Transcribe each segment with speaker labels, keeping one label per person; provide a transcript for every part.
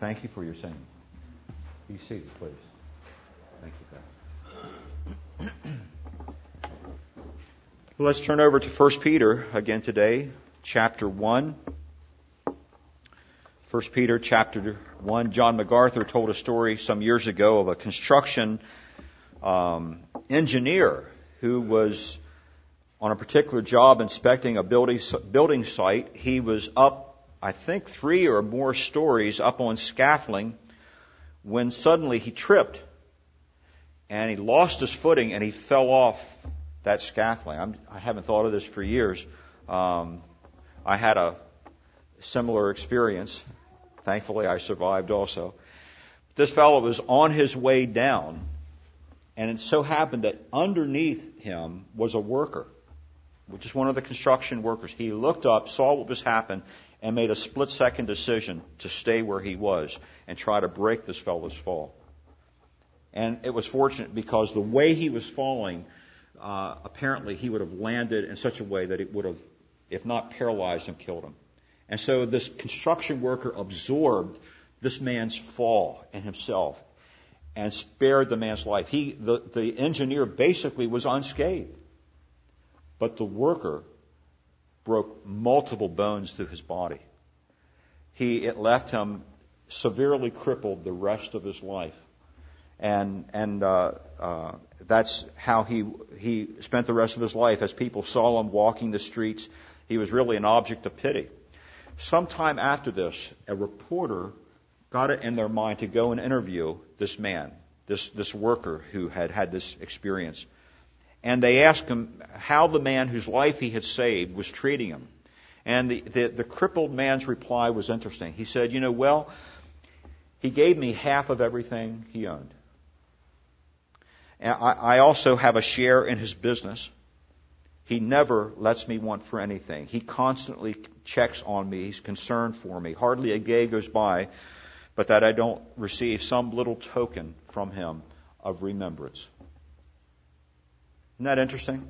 Speaker 1: Thank you for your singing. Be seated, please. Thank you, God. Well, let's turn over to 1 Peter again today, chapter 1. 1 Peter chapter 1. John MacArthur told a story some years ago of a construction engineer who was on a particular job inspecting a building site. He was up, I think, 3 or more stories up on scaffolding when suddenly he tripped and he lost his footing and he fell off that scaffolding. I haven't thought of this for years. I had a similar experience. Thankfully, I survived also. This fellow was on his way down, and it so happened that underneath him was a worker, which is one of the construction workers. He looked up, saw what was happening, and made a split-second decision to stay where he was and try to break this fellow's fall. And it was fortunate because the way he was falling, apparently he would have landed in such a way that it would have, if not paralyzed him, killed him. And so this construction worker absorbed this man's fall and himself and spared the man's life. The engineer basically was unscathed. But the worker broke multiple bones through his body. It left him severely crippled the rest of his life. And that's how he spent the rest of his life. As people saw him walking the streets, he was really an object of pity. Sometime after this, a reporter got it in their mind to go and interview this man, this worker who had this experience. And they asked him how the man whose life he had saved was treating him. And the crippled man's reply was interesting. He said, he gave me half of everything he owned. And I also have a share in his business. He never lets me want for anything. He constantly checks on me. He's concerned for me. Hardly a day goes by but that I don't receive some little token from him of remembrance. Isn't that interesting?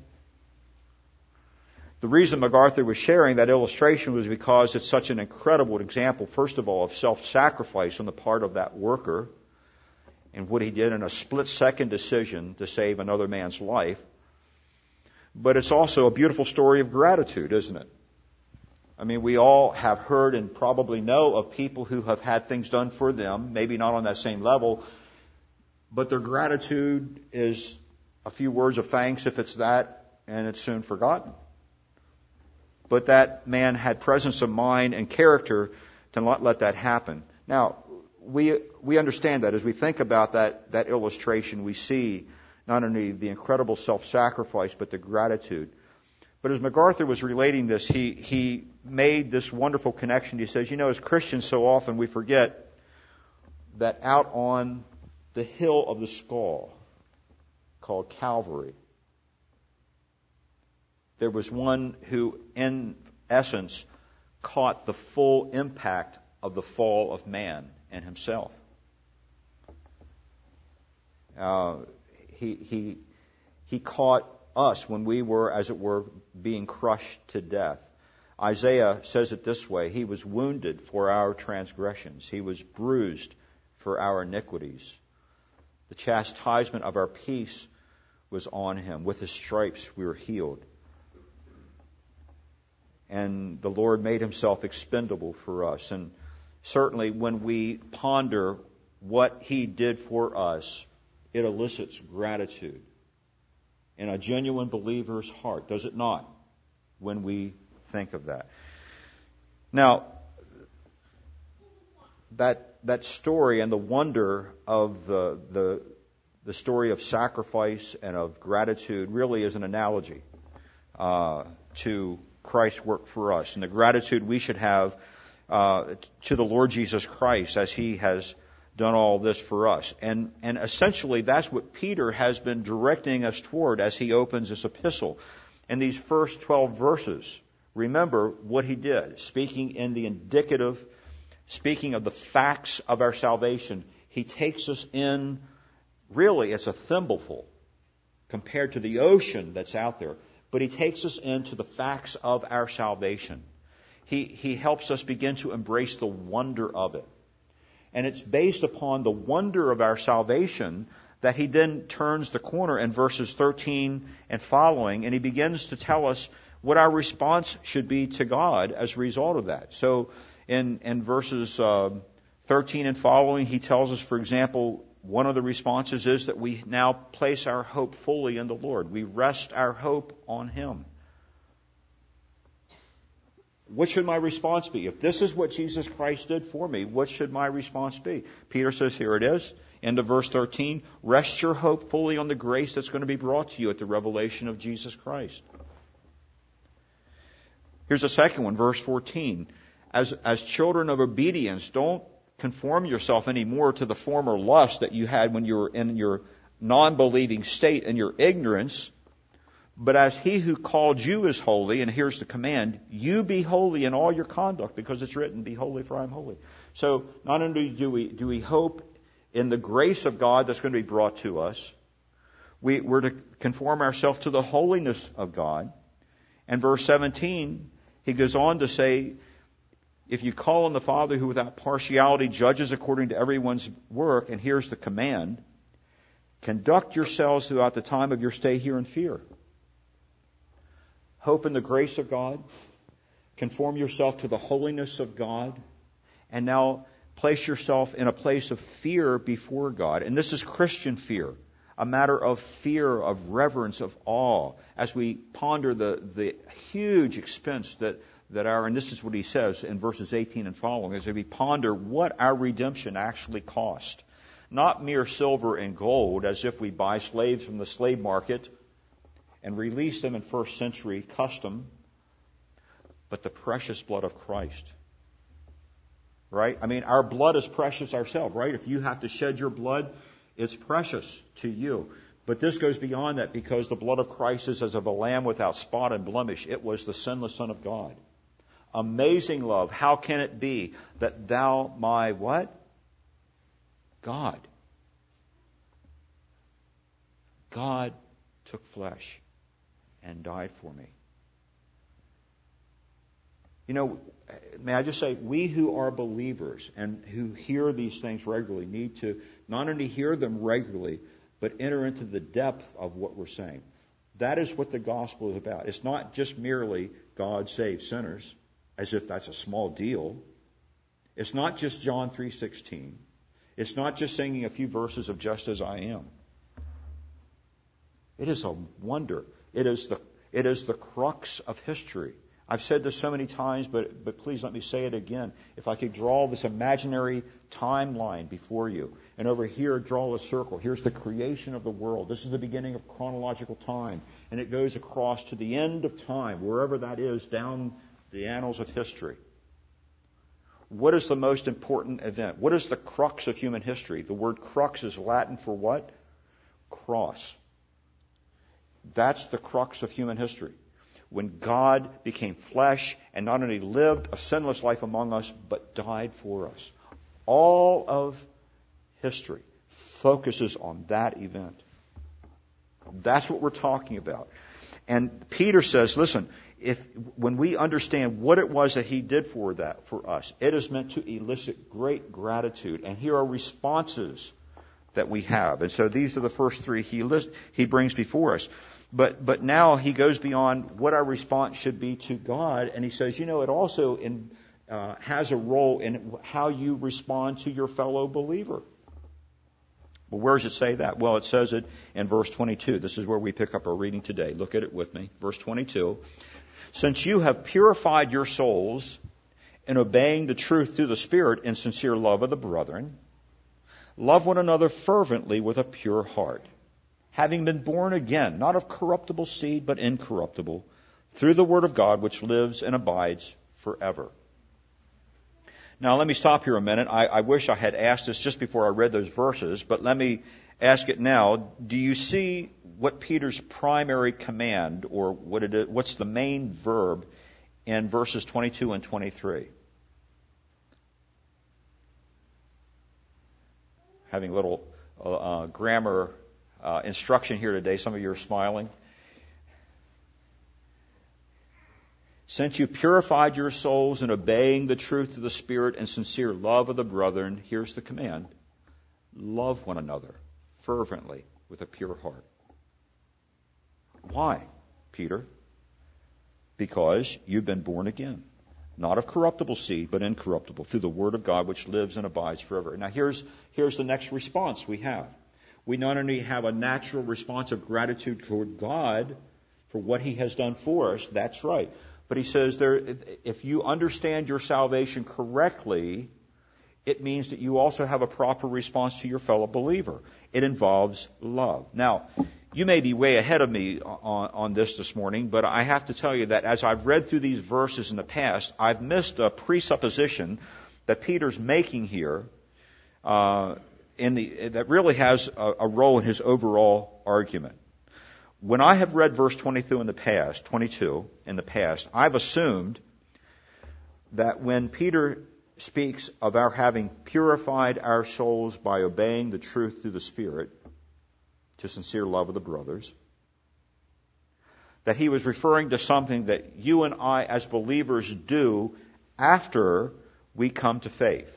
Speaker 1: The reason MacArthur was sharing that illustration was because it's such an incredible example, first of all, of self-sacrifice on the part of that worker and what he did in a split-second decision to save another man's life. But it's also a beautiful story of gratitude, isn't it? I mean, we all have heard and probably know of people who have had things done for them, maybe not on that same level, but their gratitude is a few words of thanks if it's that, and it's soon forgotten. But that man had presence of mind and character to not let that happen. Now, we understand that as we think about that illustration, we see not only the incredible self-sacrifice, but the gratitude. But as MacArthur was relating this, he made this wonderful connection. He says, as Christians so often we forget that out on the hill of the skull, called Calvary, there was one who, in essence, caught the full impact of the fall of man and himself. He caught us when we were, as it were, being crushed to death. Isaiah says it this way: He was wounded for our transgressions. He was bruised for our iniquities. The chastisement of our peace was on him. With his stripes we were healed. And the Lord made himself expendable for us. And certainly when we ponder what he did for us, it elicits gratitude in a genuine believer's heart, does it not, when we think of that? Now, that story and the wonder of the story of sacrifice and of gratitude really is an analogy to Christ's work for us and the gratitude we should have to the Lord Jesus Christ as he has done all this for us. And essentially that's what Peter has been directing us toward as he opens this epistle. In these first 12 verses, remember what he did. Speaking in the indicative, speaking of the facts of our salvation, he takes us in, really it's a thimbleful compared to the ocean that's out there, but he takes us into the facts of our salvation. He helps us begin to embrace the wonder of it. And it's based upon the wonder of our salvation that he then turns the corner in verses 13 and following, and he begins to tell us what our response should be to God as a result of that. So in verses 13 and following, he tells us, for example, one of the responses is that we now place our hope fully in the Lord. We rest our hope on Him. What should my response be? If this is what Jesus Christ did for me, what should my response be? Peter says, here it is, end of verse 13, rest your hope fully on the grace that's going to be brought to you at the revelation of Jesus Christ. Here's a second one, verse 14. As children of obedience, don't conform yourself anymore to the former lust that you had when you were in your non-believing state and your ignorance, but as He who called you is holy, and here's the command, you be holy in all your conduct, because it's written, be holy for I am holy. So not only do we hope in the grace of God that's going to be brought to us, we're to conform ourselves to the holiness of God. And verse 17, he goes on to say, if you call on the Father who without partiality judges according to everyone's work, and here's the command, conduct yourselves throughout the time of your stay here in fear. Hope in the grace of God, conform yourself to the holiness of God, and now place yourself in a place of fear before God. And this is Christian fear, a matter of fear, of reverence, of awe, as we ponder the huge expense that our, and this is what he says in verses 18 and following, as we ponder what our redemption actually cost. Not mere silver and gold, as if we buy slaves from the slave market and release them in first century custom, but the precious blood of Christ. Right? I mean, our blood is precious ourselves, right? If you have to shed your blood, it's precious to you. But this goes beyond that, because the blood of Christ is as of a lamb without spot and blemish. It was the sinless Son of God. Amazing love. How can it be that thou, my what? God. God took flesh and died for me. You know, may I just say, we who are believers and who hear these things regularly need to not only hear them regularly, but enter into the depth of what we're saying. That is what the gospel is about. It's not just merely God saves sinners, as if that's a small deal. It's not just John 3:16. It's not just singing a few verses of Just As I Am. It is a wonder. It is the crux of history. I've said this so many times, but please let me say it again. If I could draw this imaginary timeline before you, and over here draw a circle. Here's the creation of the world. This is the beginning of chronological time. And it goes across to the end of time, wherever that is, down the annals of history. What is the most important event? What is the crux of human history? The word crux is Latin for what? Cross. That's the crux of human history. When God became flesh and not only lived a sinless life among us, but died for us. All of history focuses on that event. That's what we're talking about. And Peter says, listen, when we understand what it was that He did for us, it is meant to elicit great gratitude. And here are responses that we have. And so these are the first three he brings before us. But now he goes beyond what our response should be to God, and he says, it also has a role in how you respond to your fellow believer. Well, where does it say that? Well, it says it in verse 22. This is where we pick up our reading today. Look at it with me. Verse 22. Since you have purified your souls in obeying the truth through the Spirit in sincere love of the brethren, love one another fervently with a pure heart, having been born again, not of corruptible seed, but incorruptible, through the Word of God, which lives and abides forever. Now, let me stop here a minute. I wish I had asked this just before I read those verses, but let me ask it now. Do you see what Peter's primary command, or what's the main verb in verses 22 and 23? Having a little grammar instruction here today. Some of you are smiling. Since you purified your souls in obeying the truth of the Spirit and sincere love of the brethren, here's the command: love one another fervently with a pure heart. Why, Peter? Because you've been born again, not of corruptible seed, but incorruptible, through the word of God which lives and abides forever. Now here's the next response we have. We not only have a natural response of gratitude toward God for what He has done for us, that's right. But he says if you understand your salvation correctly, it means that you also have a proper response to your fellow believer. It involves love. Now, you may be way ahead of me on this morning, but I have to tell you that as I've read through these verses in the past, I've missed a presupposition that Peter's making here that really has a role in his overall argument. When I have read verse 22 in the past, I've assumed that when Peter speaks of our having purified our souls by obeying the truth through the Spirit to sincere love of the brothers, that he was referring to something that you and I as believers do after we come to faith.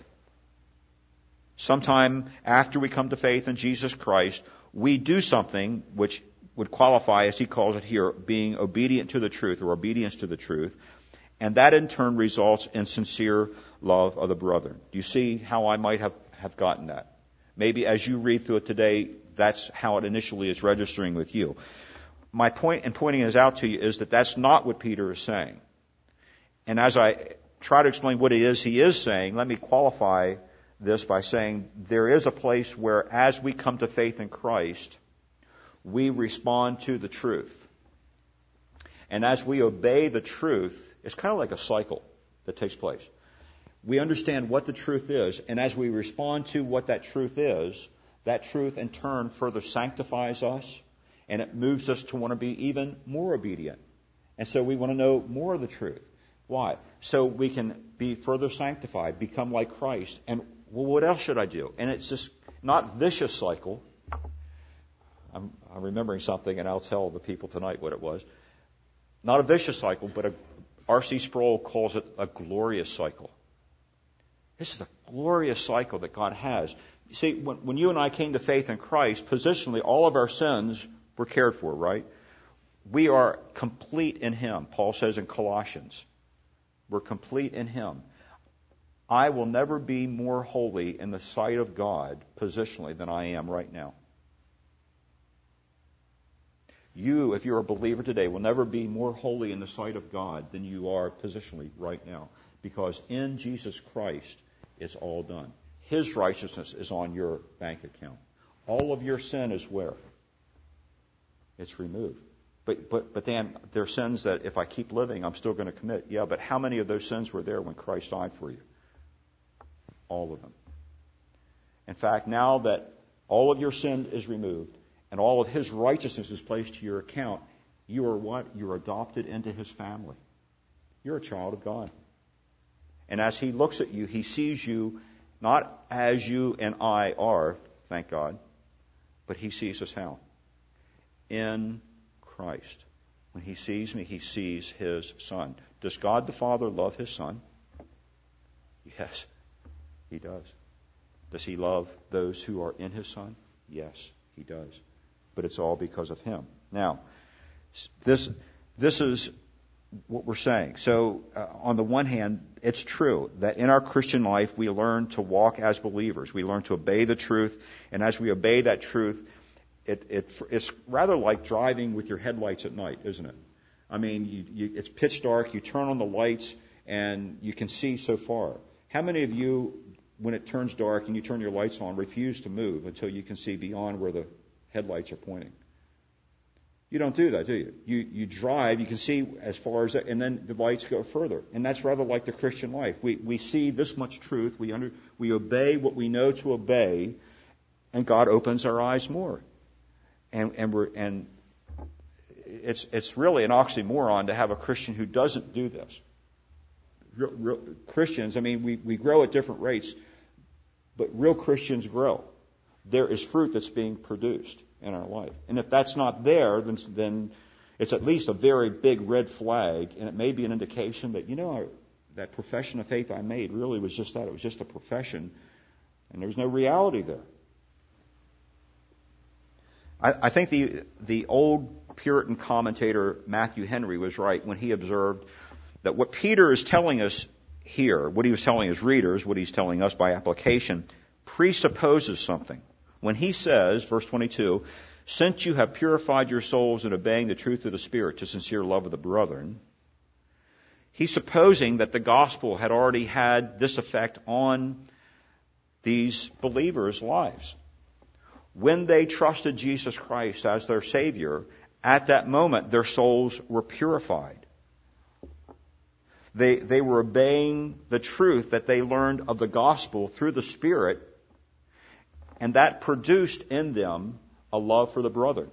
Speaker 1: Sometime after we come to faith in Jesus Christ, we do something which would qualify, as he calls it here, being obedient to the truth or obedience to the truth. And that in turn results in sincere love of the brethren. Do you see how I might have gotten that? Maybe as you read through it today, that's how it initially is registering with you. My point in pointing this out to you is that that's not what Peter is saying. And as I try to explain what it is he is saying, let me qualify this by saying there is a place where as we come to faith in Christ, we respond to the truth. And as we obey the truth, it's kind of like a cycle that takes place. We understand what the truth is, and as we respond to what that truth is, that truth in turn further sanctifies us, and it moves us to want to be even more obedient. And so we want to know more of the truth. Why? So we can be further sanctified, become like Christ. And well, what else should I do? And it's just not vicious cycle. I'm remembering something, and I'll tell the people tonight what it was. Not a vicious cycle, but R.C. Sproul calls it a glorious cycle. This is a glorious cycle that God has. You see, when you and I came to faith in Christ, positionally, all of our sins were cared for, right? We are complete in Him. Paul says in Colossians, we're complete in Him. I will never be more holy in the sight of God, positionally, than I am right now. You, if you're a believer today, will never be more holy in the sight of God than you are positionally right now. Because in Jesus Christ, it's all done. His righteousness is on your bank account. All of your sin is where? It's removed. But Dan, there are sins that if I keep living, I'm still going to commit. Yeah, but how many of those sins were there when Christ died for you? All of them. In fact, now that all of your sin is removed, and all of His righteousness is placed to your account, you are what? You're adopted into His family. You're a child of God. And as He looks at you, He sees you not as you and I are, thank God, but He sees us how? In Christ. When He sees me, He sees His Son. Does God the Father love His Son? Yes, He does. Does He love those who are in His Son? Yes, He does. But it's all because of Him. Now, this is what we're saying. So, on the one hand, it's true that in our Christian life, we learn to walk as believers. We learn to obey the truth. And as we obey that truth, it's rather like driving with your headlights at night, isn't it? I mean, it's pitch dark. You turn on the lights, and you can see so far. How many of you, when it turns dark and you turn your lights on, refuse to move until you can see beyond where the headlights are pointing? You don't do that, do you? You drive, you can see as far as that, and then the lights go further. And that's rather like the Christian life. We see this much truth, we obey what we know to obey, and God opens our eyes more. And it's really an oxymoron to have a Christian who doesn't do this. Real Christians, I mean, we grow at different rates, but real Christians grow. There is fruit that's being produced in our life. And if that's not there, then It's at least a very big red flag, and it may be an indication that, that profession of faith I made really was just that. It was just a profession, and there was no reality there. I think the old Puritan commentator Matthew Henry was right when he observed that what Peter is telling us here, what he was telling his readers, what he's telling us by application, presupposes something. When he says, verse 22, since you have purified your souls in obeying the truth of the Spirit to sincere love of the brethren, he's supposing that the gospel had already had this effect on these believers' lives. When they trusted Jesus Christ as their Savior, at that moment their souls were purified. They were obeying the truth that they learned of the gospel through the Spirit, and that produced in them a love for the brethren.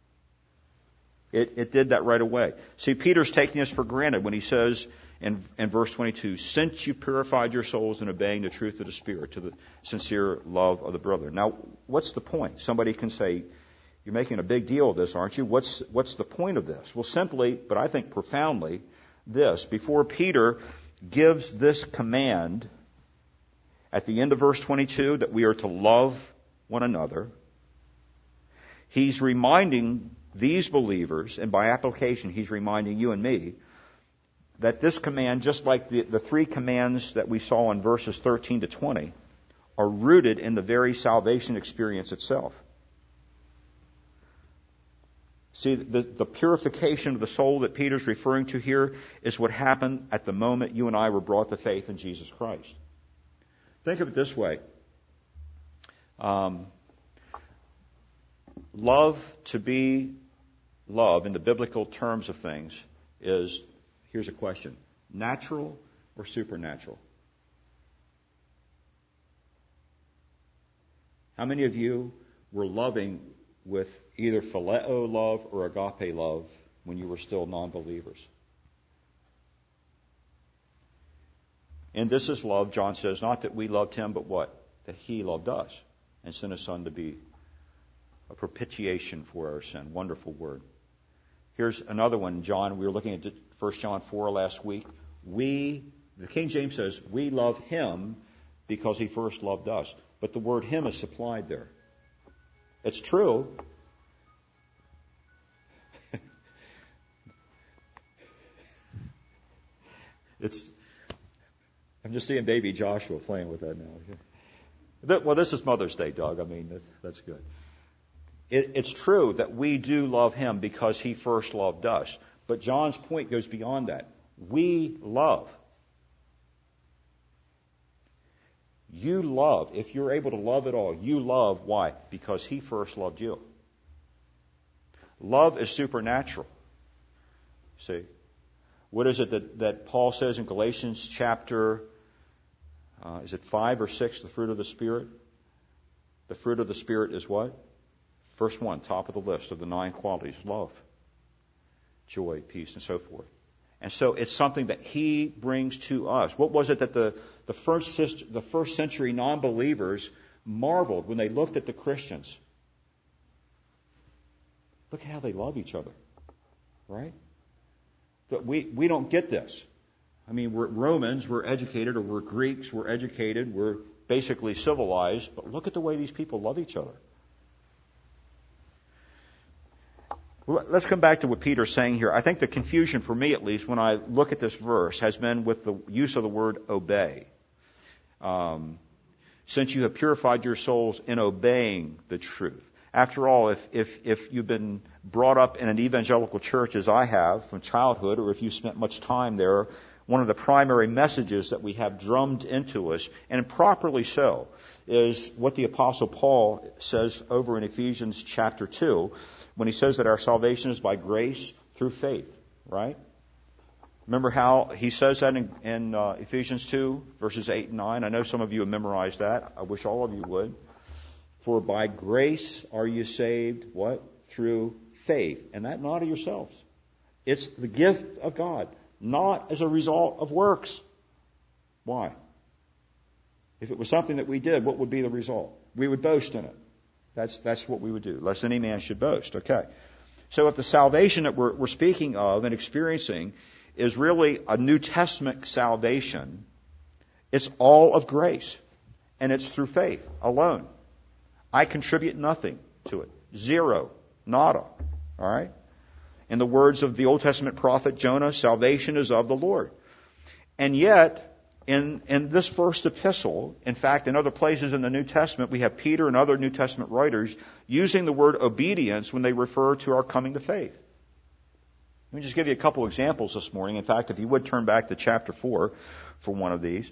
Speaker 1: It did that right away. See, Peter's taking this for granted when he says in verse 22, since you purified your souls in obeying the truth of the Spirit to the sincere love of the brethren. Now, what's the point? Somebody can say, you're making a big deal of this, aren't you? What's the point of this? Well, simply, but I think profoundly, this. Before Peter gives this command at the end of verse 22 that we are to love one another, he's reminding these believers, and by application he's reminding you and me, that this command, just like the three commands that we saw in verses 13 to 20, are rooted in the very salvation experience itself. See, the purification of the soul that Peter's referring to here is what happened at the moment you and I were brought to faith in Jesus Christ. Think of it this way. Love, to be love in the biblical terms of things, is, here's a question, natural or supernatural? How many of you were loving with either phileo love or agape love when you were still non-believers? And this is love, John says, not that we loved him, but what? That he loved us and sent his Son to be a propitiation for our sin. Wonderful word. Here's another one, John. We were looking at 1 John 4 last week. The King James says, we love him because he first loved us. But the word him is supplied there. It's true. I'm just seeing baby Joshua playing with that now. Well, this is Mother's Day, Doug. I mean, that's good. It's true that we do love him because he first loved us. But John's point goes beyond that. We love. You love. If you're able to love at all, you love. Why? Because he first loved you. Love is supernatural. See? What is it that Paul says in Galatians chapter, is it 5 or 6, the fruit of the Spirit? The fruit of the Spirit is what? First one, top of the list of the 9 qualities. Love, joy, peace, and so forth. And so it's something that he brings to us. What was it that the first century non-believers marveled when they looked at the Christians? Look at how they love each other. Right? But we don't get this. I mean, we're Romans, we're educated, or we're Greeks, we're educated, we're basically civilized, but look at the way these people love each other. Let's come back to what Peter's saying here. I think the confusion, for me at least, when I look at this verse, has been with the use of the word obey. Since you have purified your souls in obeying the truth. After all, if you've been brought up in an evangelical church as I have from childhood, or if you spent much time there, one of the primary messages that we have drummed into us, and properly so, is what the Apostle Paul says over in Ephesians chapter 2, when he says that our salvation is by grace through faith, right? Remember how he says that in Ephesians 2, verses 8 and 9? I know some of you have memorized that. I wish all of you would. For by grace are you saved, what? Through faith. And that not of yourselves. It's the gift of God, not as a result of works. Why? If it was something that we did, what would be the result? We would boast in it. That's what we would do. Lest any man should boast. Okay. So if the salvation that we're speaking of and experiencing is really a New Testament salvation, it's all of grace. And it's through faith alone. I contribute nothing to it. Zero. Nada. All right? In the words of the Old Testament prophet Jonah, salvation is of the Lord. And yet, in this first epistle, in fact, in other places in the New Testament, we have Peter and other New Testament writers using the word obedience when they refer to our coming to faith. Let me just give you a couple examples this morning. In fact, if you would turn back to chapter 4 for one of these.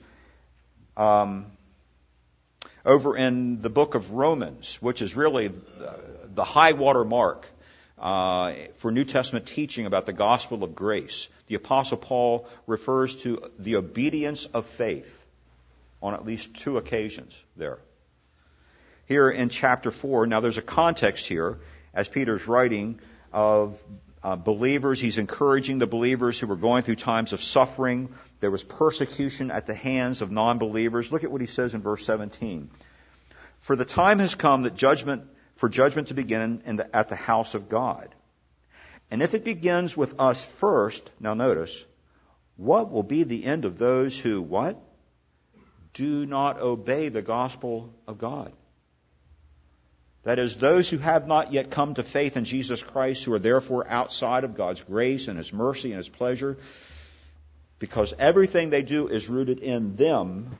Speaker 1: Over in the book of Romans, which is really the high water mark for New Testament teaching about the gospel of grace, the Apostle Paul refers to the obedience of faith on at least 2 occasions there. Here in chapter 4, now there's a context here, as Peter's writing, of believers. He's encouraging the believers who were going through times of suffering. There was persecution at the hands of non-believers. Look at what he says in verse 17. For the time has come that judgment to begin at the house of God. And if it begins with us first, now notice, what will be the end of those who, what? Do not obey the gospel of God. That is, those who have not yet come to faith in Jesus Christ, who are therefore outside of God's grace and His mercy and His pleasure, because everything they do is rooted in them.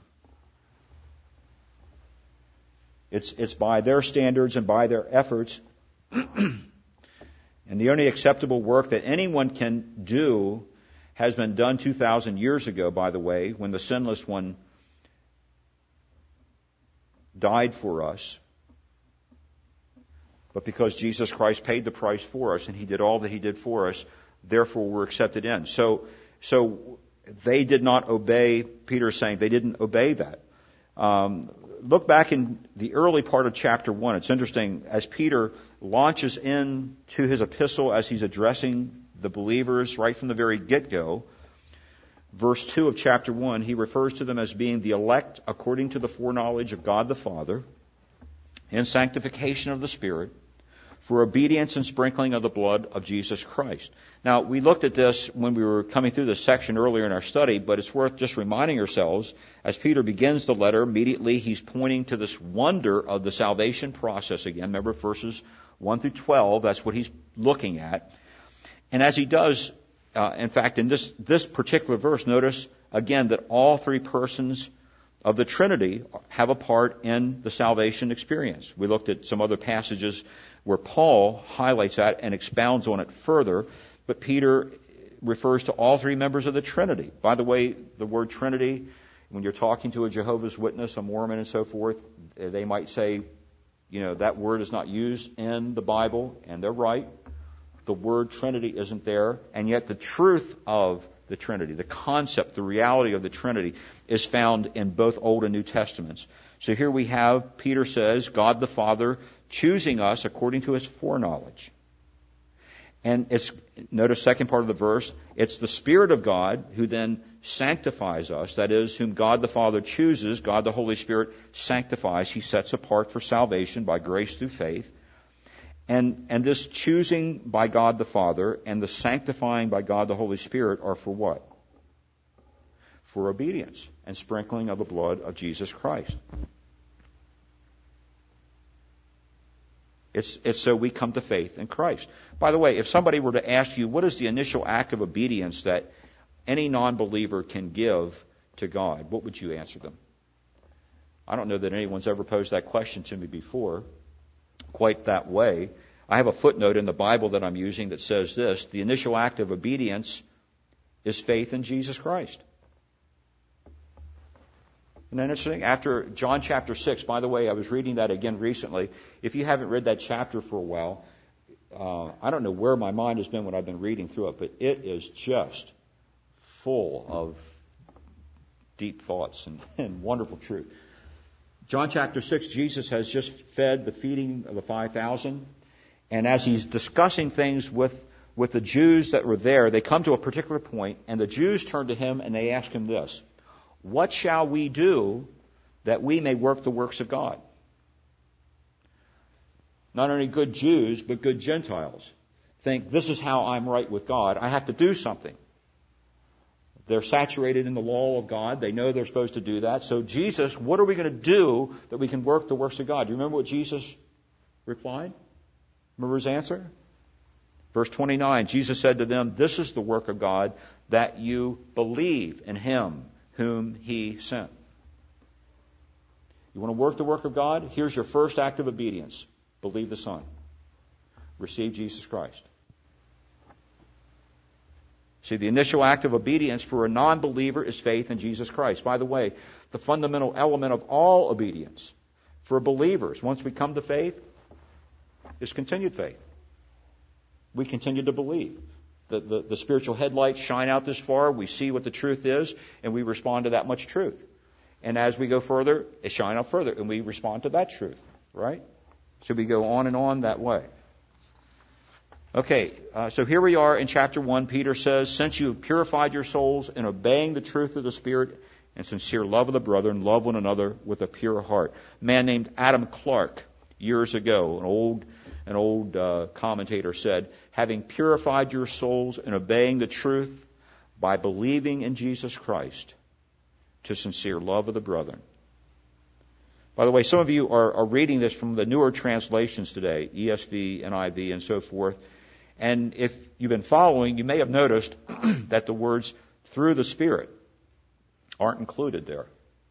Speaker 1: It's by their standards and by their efforts. And the only acceptable work that anyone can do has been done 2,000 years ago, by the way, when the sinless one died for us. But because Jesus Christ paid the price for us and He did all that He did for us, therefore we're accepted in. So they did not obey, Peter's saying they didn't obey that. Look back in the early part of chapter 1. It's interesting, as Peter launches into his epistle, as he's addressing the believers right from the very get-go, verse 2 of chapter 1, he refers to them as being the elect according to the foreknowledge of God the Father, in sanctification of the Spirit, for obedience and sprinkling of the blood of Jesus Christ. Now, we looked at this when we were coming through this section earlier in our study, but it's worth just reminding ourselves, as Peter begins the letter, immediately he's pointing to this wonder of the salvation process again. Remember, verses 1 through 12, that's what he's looking at. And as he does, in fact, in this particular verse, notice again that all 3 persons of the Trinity have a part in the salvation experience. We looked at some other passages where Paul highlights that and expounds on it further, but Peter refers to all 3 members of the Trinity. By the way, the word Trinity, when you're talking to a Jehovah's Witness, a Mormon and so forth, they might say, that word is not used in the Bible, and they're right. The word Trinity isn't there, and yet the truth of the Trinity, the concept, the reality of the Trinity is found in both Old and New Testaments. So here we have, Peter says, God the Father choosing us according to His foreknowledge. And notice second part of the verse, it's the Spirit of God who then sanctifies us, that is, whom God the Father chooses, God the Holy Spirit sanctifies, He sets apart for salvation by grace through faith. And this choosing by God the Father and the sanctifying by God the Holy Spirit are for what? For obedience and sprinkling of the blood of Jesus Christ. It's so we come to faith in Christ. By the way, if somebody were to ask you, what is the initial act of obedience that any non-believer can give to God, what would you answer them? I don't know that anyone's ever posed that question to me before, quite that way. I have a footnote in the Bible that I'm using that says this: the initial act of obedience is faith in Jesus Christ. And then interesting, after John chapter 6, by the way, I was reading that again recently. If you haven't read that chapter for a while, I don't know where my mind has been when I've been reading through it, but it is just full of deep thoughts and wonderful truth. John chapter 6, Jesus has just fed the feeding of the 5,000. And as He's discussing things with the Jews that were there, they come to a particular point, and the Jews turn to Him and they ask Him this: what shall we do that we may work the works of God? Not only good Jews, but good Gentiles. think, this is how I'm right with God. I have to do something. They're saturated in the law of God. They know they're supposed to do that. So Jesus, what are we going to do that we can work the works of God? Do you remember what Jesus replied? Remember his answer? Verse 29, Jesus said to them, this is the work of God, that you believe in him whom he sent. You want to work the work of God? Here's your first act of obedience. Believe the Son. Receive Jesus Christ. See, the initial act of obedience for a non-believer is faith in Jesus Christ. By the way, the fundamental element of all obedience for believers, once we come to faith, is continued faith. We continue to believe. The spiritual headlights shine out this far, we see what the truth is, and we respond to that much truth. And as we go further, it shines out further, and we respond to that truth, right? So we go on and on that way. Okay, so here we are in chapter 1. Peter says, since you have purified your souls in obeying the truth of the Spirit and sincere love of the brethren, love one another with a pure heart. A man named Adam Clarke, years ago, an old commentator said, having purified your souls in obeying the truth by believing in Jesus Christ, to sincere love of the brethren. By the way, some of you are reading this from the newer translations today, ESV, NIV, and so forth. And if you've been following, you may have noticed that the words through the Spirit aren't included there.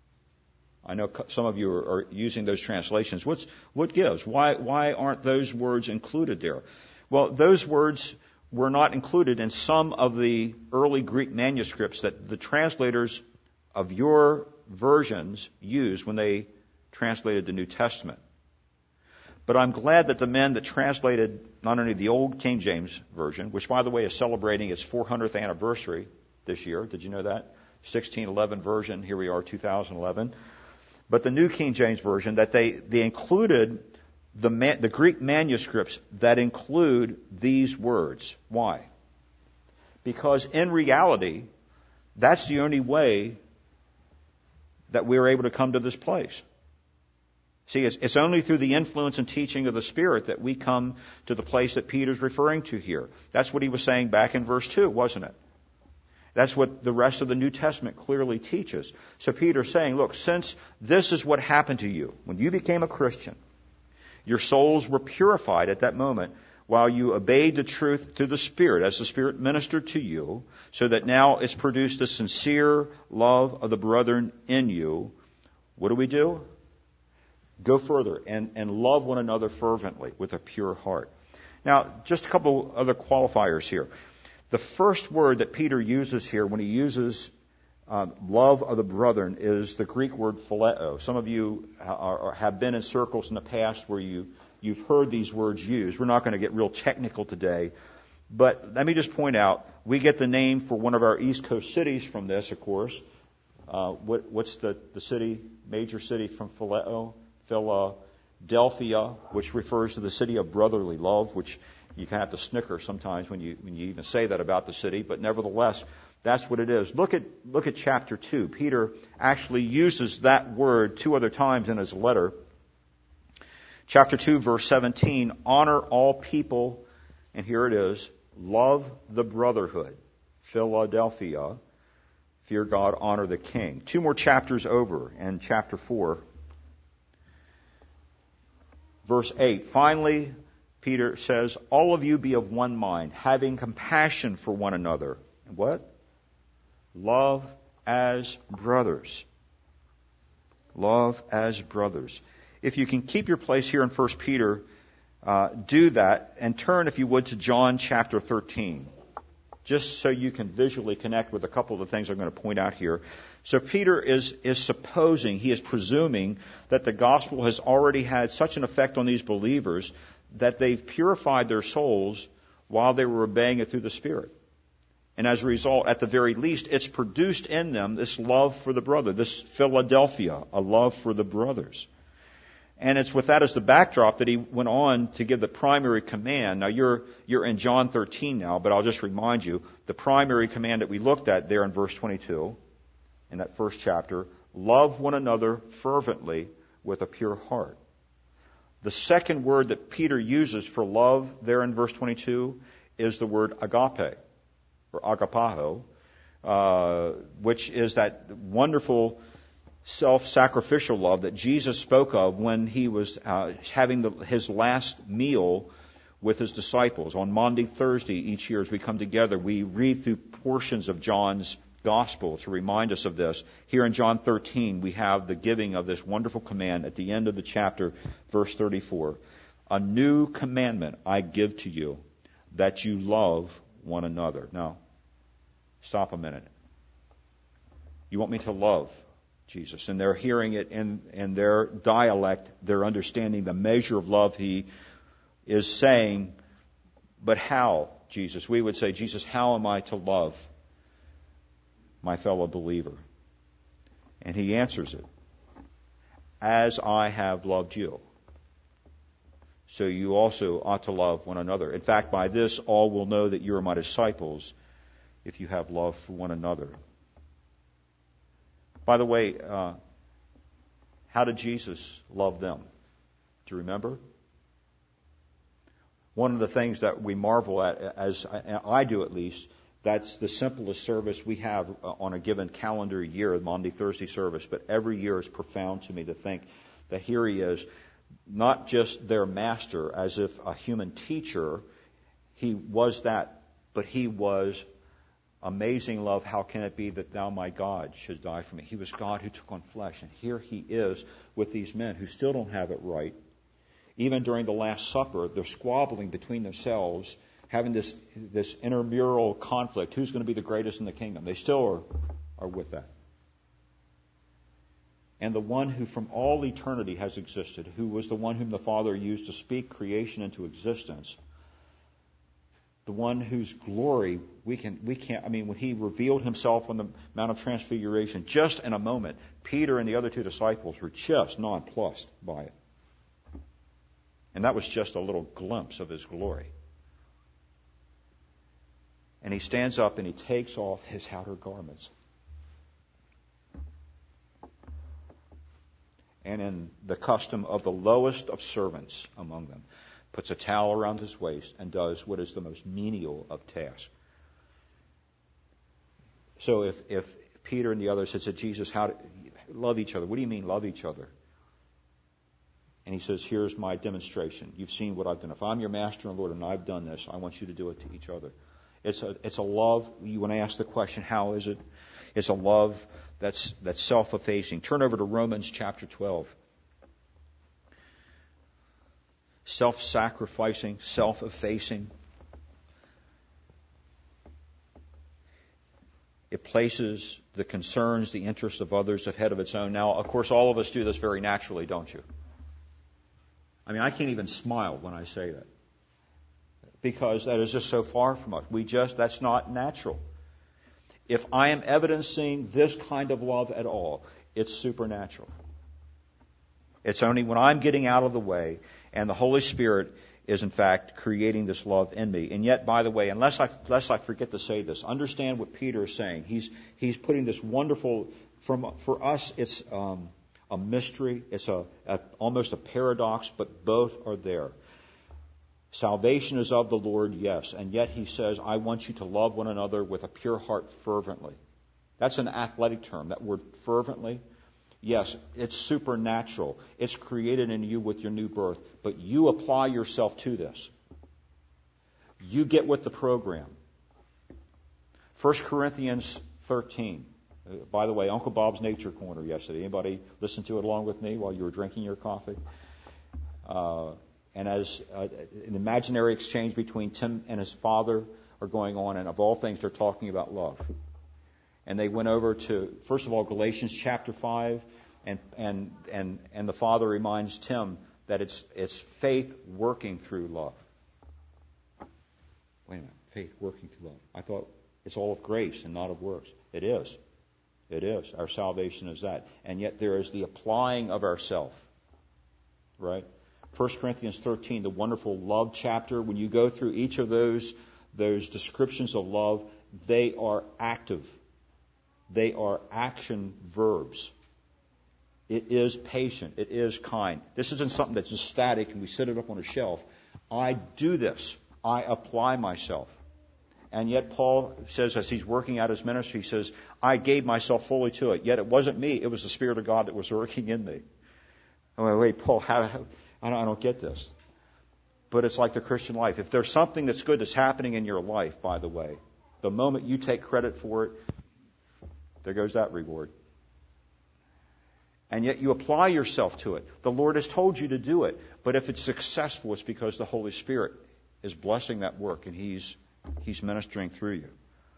Speaker 1: I know some of you are using those translations. What gives? Why aren't those words included there? Well, those words were not included in some of the early Greek manuscripts that the translators of your versions used when they translated the New Testament. But I'm glad that the men that translated not only the old King James Version, which by the way is celebrating its 400th anniversary this year, did you know that? 1611 version, here we are, 2011. But the New King James Version, that they included the Greek manuscripts that include these words. Why? Because in reality, that's the only way that we're able to come to this place. See, it's only through the influence and teaching of the Spirit that we come to the place that Peter's referring to here. That's what he was saying back in verse 2, wasn't it? That's what the rest of the New Testament clearly teaches. So Peter's saying, look, since this is what happened to you, when you became a Christian, your souls were purified at that moment while you obeyed the truth through the Spirit, as the Spirit ministered to you, so that now it's produced a sincere love of the brethren in you. What do? Go further and love one another fervently with a pure heart. Now, just a couple other qualifiers here. The first word that Peter uses here when he uses love of the brethren is the Greek word phileo. Some of you have been in circles in the past where you've heard these words used. We're not going to get real technical today. But let me just point out, we get the name for one of our East Coast cities from this, of course. What's the city, major city from phileo? Philadelphia, which refers to the city of brotherly love, which you kind of have to snicker sometimes when you even say that about the city, but nevertheless, that's what it is. Look at chapter 2. Peter actually uses that word 2 other times in his letter. Chapter 2, verse 17, honor all people, and here it is, love the brotherhood. Philadelphia, fear God, honor the king. 2 more chapters over, in chapter 4. Verse 8, finally, Peter says, all of you be of one mind, having compassion for one another. And what? Love as brothers. Love as brothers. If you can keep your place here in 1 Peter, do that, and turn, if you would, to John chapter 13. Just so you can visually connect with a couple of the things I'm going to point out here. So Peter is supposing, he is presuming that the gospel has already had such an effect on these believers that they've purified their souls while they were obeying it through the Spirit. And as a result, at the very least, it's produced in them this love for the brother, this Philadelphia, a love for the brothers. And it's with that as the backdrop that he went on to give the primary command. Now, you're in John 13 now, but I'll just remind you, the primary command that we looked at there in verse 22, in that first chapter, love one another fervently with a pure heart. The second word that Peter uses for love there in verse 22 is the word agape, or agapao, which is that wonderful self-sacrificial love that Jesus spoke of when he was having his last meal with his disciples. On Maundy Thursday each year as we come together, we read through portions of John's Gospel to remind us of this. Here in John 13, we have the giving of this wonderful command at the end of the chapter, verse 34. A new commandment I give to you, that you love one another. Now, stop a minute. You want me to love Jesus? And they're hearing it in their dialect. They're understanding the measure of love he is saying. But how, Jesus? We would say, Jesus, how am I to love my fellow believer? And he answers it. As I have loved you, so you also ought to love one another. In fact, by this all will know that you are my disciples, if you have love for one another. By the way, how did Jesus love them? Do you remember? One of the things that we marvel at, as I do at least, that's the simplest service we have on a given calendar year, the Maundy Thursday service. But every year is profound to me to think that here he is, not just their master as if a human teacher. He was that, but he was amazing love. How can it be that thou, my God, should die for me? He was God who took on flesh. And here he is with these men who still don't have it right. Even during the Last Supper, they're squabbling between themselves, having this intramural conflict. Who's going to be the greatest in the kingdom? They still are with that. And the one who from all eternity has existed, who was the one whom the Father used to speak creation into existence, the one whose glory we can't, when he revealed himself on the Mount of Transfiguration, just in a moment, Peter and the other two disciples were just nonplussed by it. And that was just a little glimpse of his glory. And he stands up and he takes off his outer garments. And in the custom of the lowest of servants among them, puts a towel around his waist and does what is the most menial of tasks. So if Peter and the others had said, Jesus, how do love each other? What do you mean love each other? And he says, here's my demonstration. You've seen what I've done. If I'm your master and Lord and I've done this, I want you to do it to each other. It's a love. When I ask the question, how is it? It's a love that's self-effacing. Turn over to Romans chapter 12. Self-sacrificing, self-effacing. It places the concerns, the interests of others ahead of its own. Now, of course, all of us do this very naturally, don't you? I can't even smile when I say that, because that is just so far from us. That's not natural. If I am evidencing this kind of love at all, it's supernatural. It's only when I'm getting out of the way and the Holy Spirit is in fact creating this love in me. And yet, by the way, unless I forget to say this, understand what Peter is saying. He's putting this wonderful, for us it's a mystery. It's almost a paradox, but both are there. Salvation is of the Lord, yes. And yet he says, I want you to love one another with a pure heart fervently. That's an athletic term. That word fervently, yes, it's supernatural. It's created in you with your new birth. But you apply yourself to this. You get with the program. 1 Corinthians 13. By the way, Uncle Bob's Nature Corner yesterday. Anybody listen to it along with me while you were drinking your coffee? And as an imaginary exchange between Tim and his father are going on, and of all things, they're talking about love. And they went over to, first of all, Galatians chapter 5, and the father reminds Tim that it's faith working through love. Wait a minute, faith working through love. I thought it's all of grace and not of works. It is. It is. Our salvation is that. And yet there is the applying of ourself. Right? 1 Corinthians 13, the wonderful love chapter. When you go through each of those descriptions of love, they are active. They are action verbs. It is patient. It is kind. This isn't something that's just static and we set it up on a shelf. I do this. I apply myself. And yet Paul says, as he's working out his ministry, he says, I gave myself fully to it. Yet it wasn't me. It was the Spirit of God that was working in me. Wait, Paul, I don't get this. But it's like the Christian life. If there's something that's good that's happening in your life, by the way, the moment you take credit for it, there goes that reward. And yet you apply yourself to it. The Lord has told you to do it. But if it's successful, it's because the Holy Spirit is blessing that work and He's ministering through you.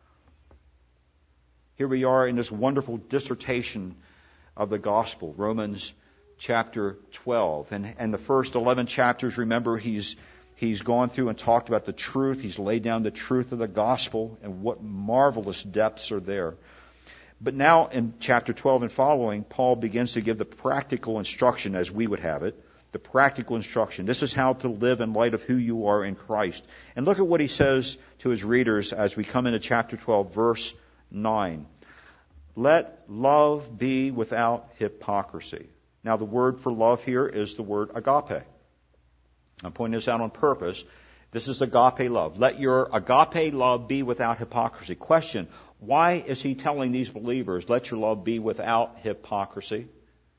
Speaker 1: Here we are in this wonderful dissertation of the gospel, Romans chapter 12. And the first 11 chapters, remember, he's gone through and talked about the truth. He's laid down the truth of the gospel and what marvelous depths are there. But now in chapter 12 and following, Paul begins to give the practical instruction as we would have it. The practical instruction. This is how to live in light of who you are in Christ. And look at what he says to his readers as we come into chapter 12, verse 9. Let love be without hypocrisy. Now the word for love here is the word agape. I'm pointing this out on purpose. This is agape love. Let your agape love be without hypocrisy. Question, why is he telling these believers, let your love be without hypocrisy?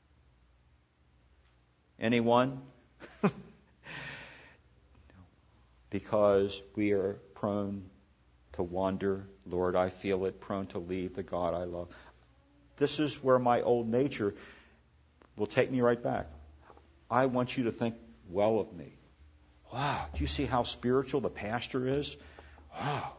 Speaker 1: Anyone? Because we are prone to wander. Lord, I feel it, prone to leave the God I love. This is where my old nature will take me right back. I want you to think well of me. Wow, do you see how spiritual the pastor is? Wow,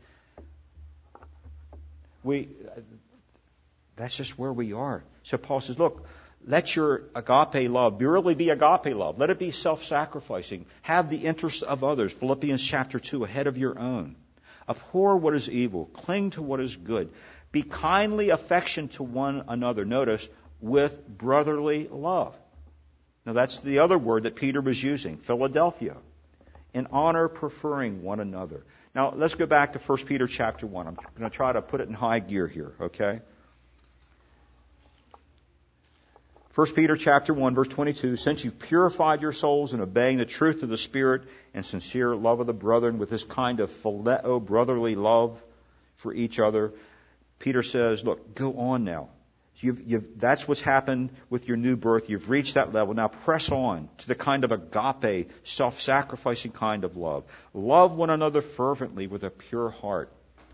Speaker 1: that's just where we are. So Paul says, look, let your agape love really be agape love. Let it be self-sacrificing. Have the interests of others. Philippians chapter 2, ahead of your own. Abhor what is evil. Cling to what is good. Be kindly affectioned to one another. Notice, with brotherly love. Now that's the other word that Peter was using. Philadelphia. In honor, preferring one another. Now let's go back to 1 Peter chapter 1. I'm going to try to put it in high gear here, okay? 1 Peter chapter 1, verse 22, since you've purified your souls in obeying the truth of the Spirit and sincere love of the brethren with this kind of phileo, brotherly love for each other, Peter says, look, go on now. That's what's happened with your new birth. You've reached that level. Now press on to the kind of agape, self-sacrificing kind of love. Love one another fervently with a pure heart.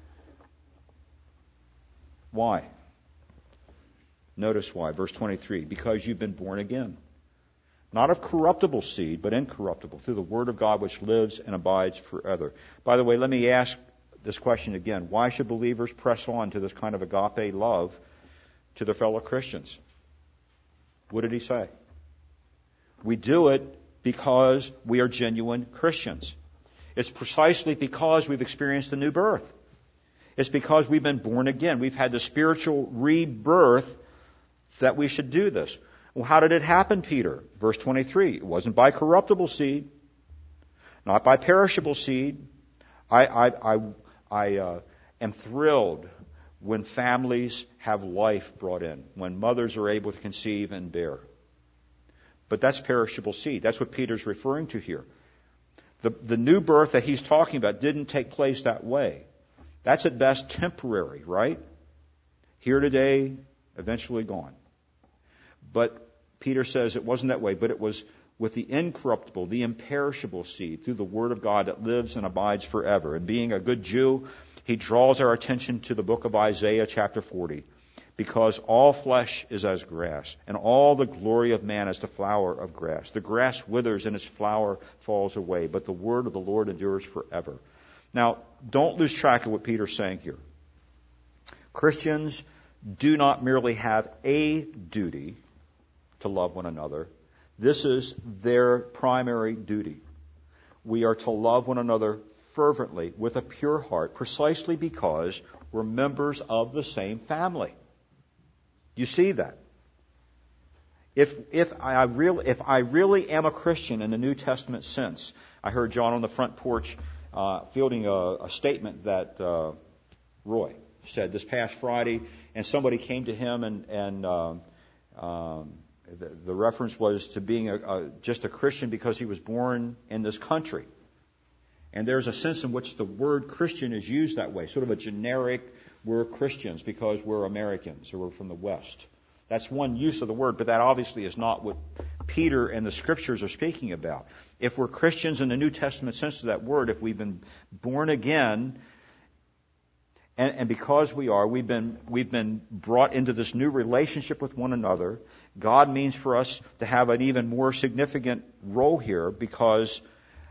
Speaker 1: Why? Notice why. Verse 23. Because you've been born again. Not of corruptible seed, but incorruptible, through the Word of God which lives and abides forever. By the way, let me ask this question again. Why should believers press on to this kind of agape love to their fellow Christians? What did he say? We do it because we are genuine Christians. It's precisely because we've experienced a new birth. It's because we've been born again. We've had the spiritual rebirth that we should do this. Well, how did it happen, Peter? Verse 23. It wasn't by corruptible seed, not by perishable seed. I am thrilled when families have life brought in, when mothers are able to conceive and bear. But that's perishable seed. That's what Peter's referring to here. The new birth that he's talking about didn't take place that way. That's at best temporary, right? Here today, eventually gone. But Peter says it wasn't that way, but it was with the incorruptible, the imperishable seed, through the Word of God that lives and abides forever. And being a good Jew, he draws our attention to the book of Isaiah chapter 40. Because all flesh is as grass, and all the glory of man as the flower of grass. The grass withers and its flower falls away, but the word of the Lord endures forever. Now, don't lose track of what Peter's saying here. Christians do not merely have a duty to love one another. This is their primary duty. We are to love one another fervently with a pure heart, precisely because we're members of the same family. You see that? If I really am a Christian in the New Testament sense, I heard John on the front porch fielding a statement that Roy said this past Friday, and somebody came to him and the reference was to being just a Christian because he was born in this country. And there's a sense in which the word Christian is used that way, sort of a generic, we're Christians because we're Americans or we're from the West. That's one use of the word, but that obviously is not what Peter and the Scriptures are speaking about. If we're Christians in the New Testament sense of that word, if we've been born again, and because we are, we've been brought into this new relationship with one another, God means for us to have an even more significant role here because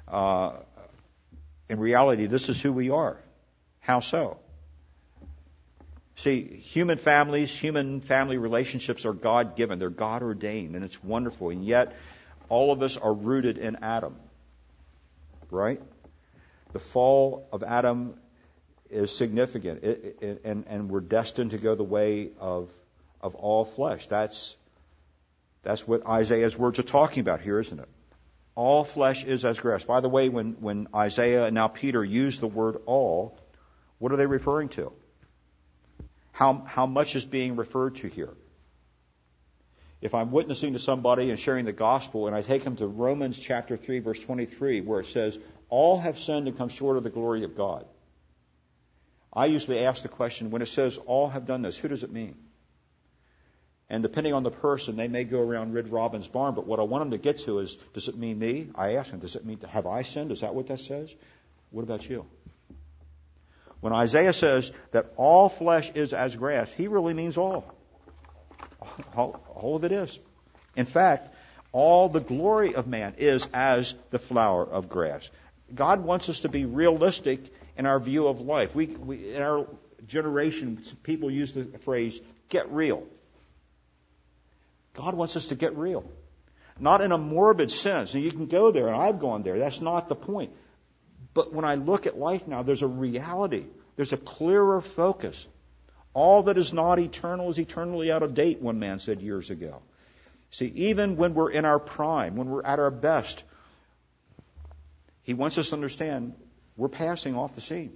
Speaker 1: in reality, this is who we are. How so? See, human family relationships are God-given. They're God-ordained, and it's wonderful. And yet, all of us are rooted in Adam. Right? The fall of Adam is significant, and we're destined to go the way of all flesh. That's what Isaiah's words are talking about here, isn't it? All flesh is as grass. By the way, when Isaiah and now Peter use the word all, what are they referring to? How much is being referred to here? If I'm witnessing to somebody and sharing the gospel, and I take them to Romans chapter 3, verse 23, where it says, all have sinned and come short of the glory of God. I usually ask the question, when it says all have done this, who does it mean? And depending on the person, they may go around Red Robin's barn, but what I want them to get to is, does it mean me? I ask them, does it mean, have I sinned? Is that what that says? What about you? When Isaiah says that all flesh is as grass, he really means all. All of it is. In fact, all the glory of man is as the flower of grass. God wants us to be realistic in our view of life. We in our generation, people use the phrase, get real. God wants us to get real. Not in a morbid sense. And you can go there, and I've gone there. That's not the point. But when I look at life now, there's a reality. There's a clearer focus. All that is not eternal is eternally out of date, one man said years ago. See, even when we're in our prime, when we're at our best, he wants us to understand we're passing off the scene.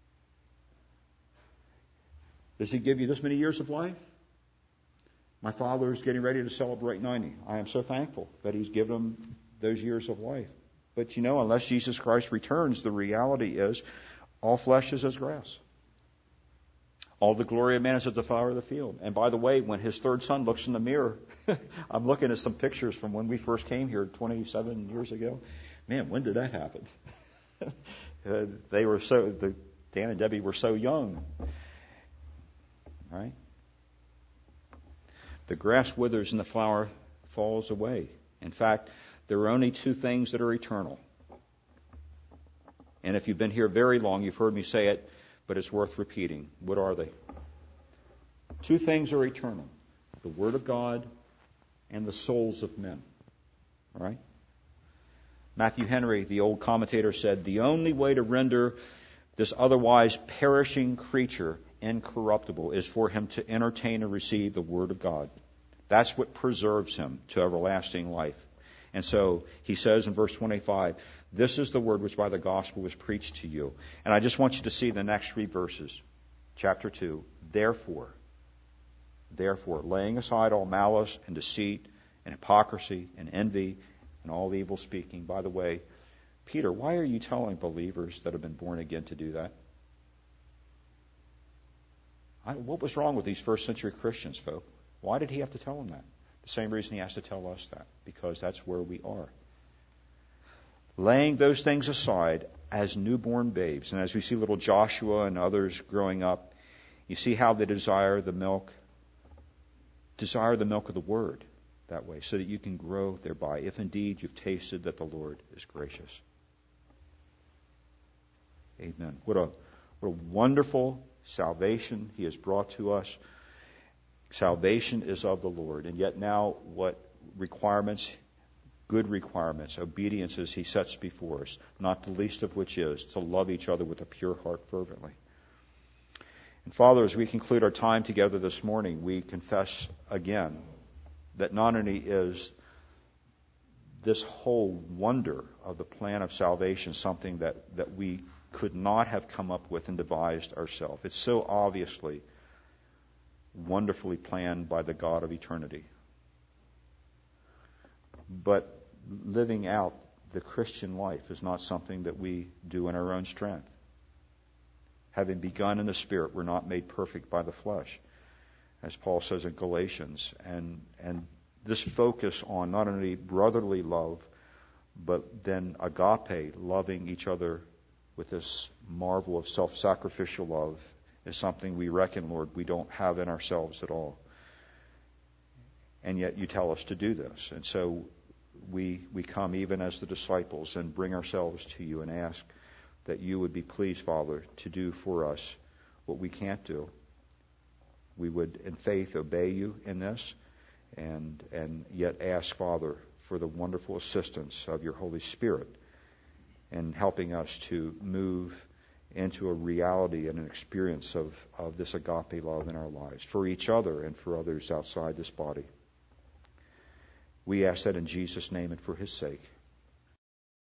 Speaker 1: Does he give you this many years of life? My father is getting ready to celebrate 90. I am so thankful that he's given him those years of life. But you know, unless Jesus Christ returns, the reality is all flesh is as grass. All the glory of man is as the flower of the field. And by the way, when his third son looks in the mirror, I'm looking at some pictures from when we first came here 27 years ago. Man, when did that happen? Dan and Debbie were so young. Right? The grass withers and the flower falls away. In fact, there are only two things that are eternal. And if you've been here very long, you've heard me say it, but it's worth repeating. What are they? Two things are eternal. The Word of God and the souls of men. All right? Matthew Henry, the old commentator, said, the only way to render this otherwise perishing creature incorruptible is for him to entertain and receive the Word of God. That's what preserves him to everlasting life. And so he says in verse 25, this is the word which by the gospel was preached to you. And I just want you to see the next three verses. Chapter 2, therefore, laying aside all malice and deceit and hypocrisy and envy and all evil speaking. By the way, Peter, why are you telling believers that have been born again to do that? What was wrong with these first century Christians, folks? Why did he have to tell them that? The same reason he has to tell us that, because that's where we are. Laying those things aside as newborn babes. And as we see little Joshua and others growing up, you see how they desire the milk of the Word that way, so that you can grow thereby, if indeed you've tasted that the Lord is gracious. Amen. What a wonderful salvation he has brought to us. Salvation is of the Lord. And yet now what requirements, good requirements, obediences he sets before us, not the least of which is to love each other with a pure heart fervently. And Father, as we conclude our time together this morning, we confess again that not only is this whole wonder of the plan of salvation something that we could not have come up with and devised ourselves. It's so obviously wonderfully planned by the God of eternity. But living out the Christian life is not something that we do in our own strength. Having begun in the Spirit, we're not made perfect by the flesh, as Paul says in Galatians. And this focus on not only brotherly love, but then agape, loving each other with this marvel of self-sacrificial love, is something we reckon, Lord, we don't have in ourselves at all. And yet you tell us to do this. And so we come even as the disciples and bring ourselves to you and ask that you would be pleased, Father, to do for us what we can't do. We would, in faith, obey you in this, and yet ask, Father, for the wonderful assistance of your Holy Spirit in helping us to move into a reality and an experience of this agape love in our lives, for each other and for others outside this body. We ask that in Jesus' name and for his sake.